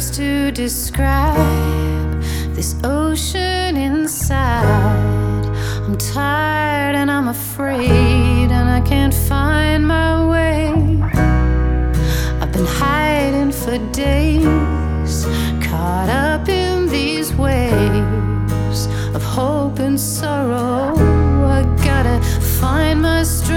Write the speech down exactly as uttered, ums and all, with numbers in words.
words to describe this ocean inside. I'm tired and I'm afraid, and I can't find my way. I've been hiding for days, caught up in these waves of hope and sorrow. I gotta find my strength